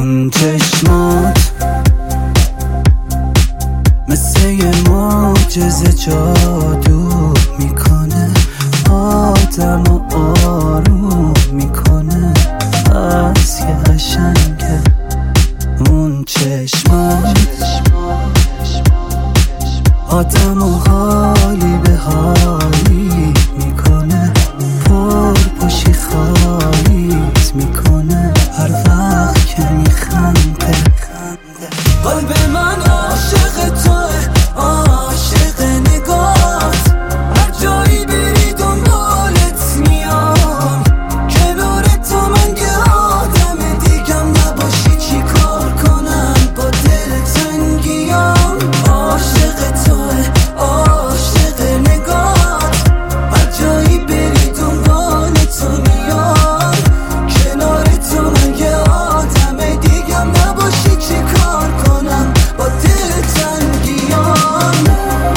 اون چشمات مثل یه معجزه جادو میکنه، آدمو آروم میکنه، از یه قشنگه اون چشمات آدمو حالی به حالی میکنه، پرپشی خالیت میکنه هر وقت که میخنده. قلب من عاشق توه، عاشق نگات، هر جایی بری دنبالت میام، کنار تو من که آدم دیگم نباشی چی کار کنم با دلتنگیام. عاشق توه، عاشق نگات، هر جایی بری دنبال تو میام، کنار تو من که آدم دیگم نباشی چی کار کنم با دلتنگیام.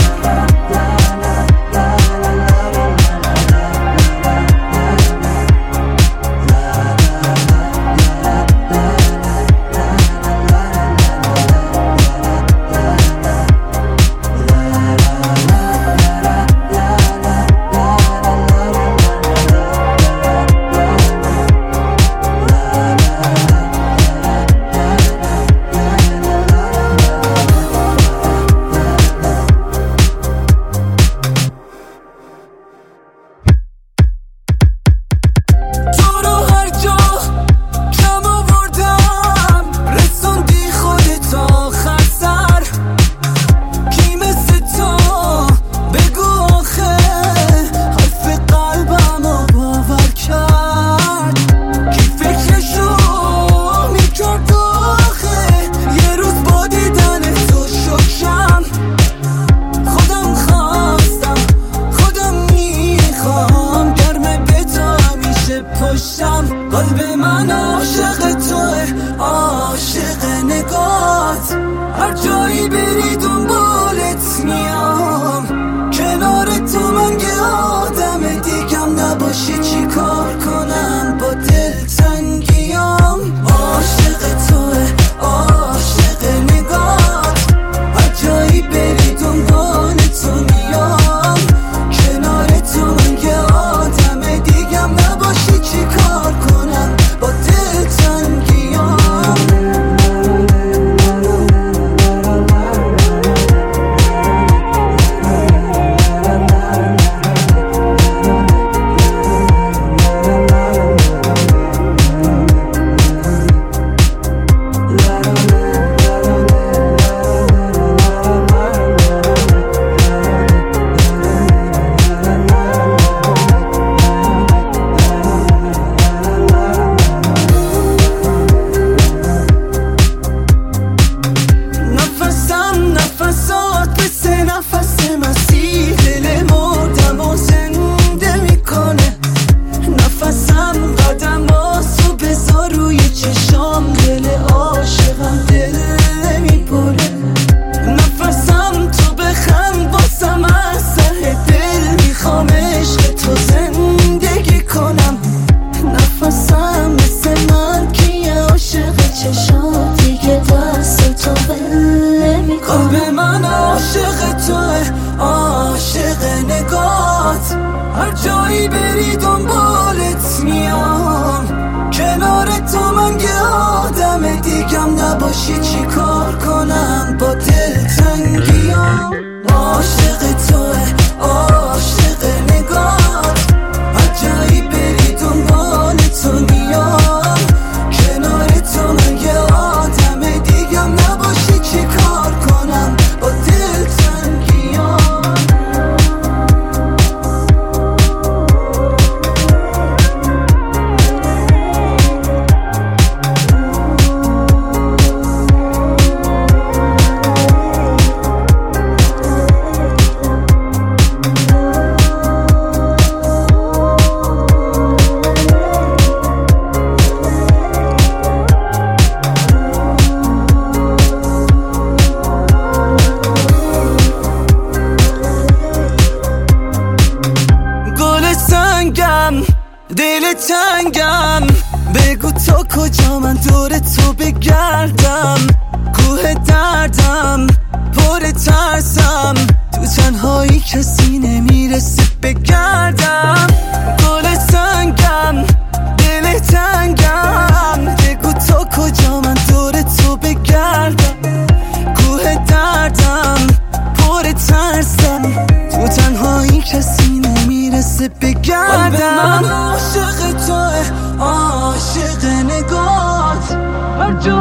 قلب من عاشق توه، عاشق نگات، هر جایی بری دنبالت میام، کنار تو من که آدم دیگم نباشی چی کار کنم با دلتنگیام. عاشق توه، عاشق نگات، هر جایی بری دنبال تو میام، کنار تو من که آدم دیگم نباشی چی کار کنم با دلتنگیام. نفسات مثل نفس مسیح دل مردم و زنده میکنه، نفسم قدماتو بذار روی چشام، دل عاشقم دل نمیبره، نفسم تو بخند واسم از ته دل، میخوام عشق تو زندگی کنم، نفسم مثل من که یه عاشق چشات دیگه دست تو بله میکنم. قلب من عاشق توه، عاشق نگات، هر جایی بری دنبالت میام، کنار تو من که آدم دیگم نباشی چی کار کنم با دلتنگیام. عاشق توه، عاشق نگات، هر جایی بری دنبال تو میام، کنار تو من که آدم دیگم نباشی چی کار کنم با دلتنگیام. دور تو بگردم، کوه دردم پر ترسم، تو تنهایی کسی نمیرسه بگردم. گل سنگم دل تنگم، بگو تا کجا من دور تو بگردم، کوه دردم پر ترسم، تو تنهایی کسی نمیرسه بگردم. من عاشق توه، عاشق نگات، هر جا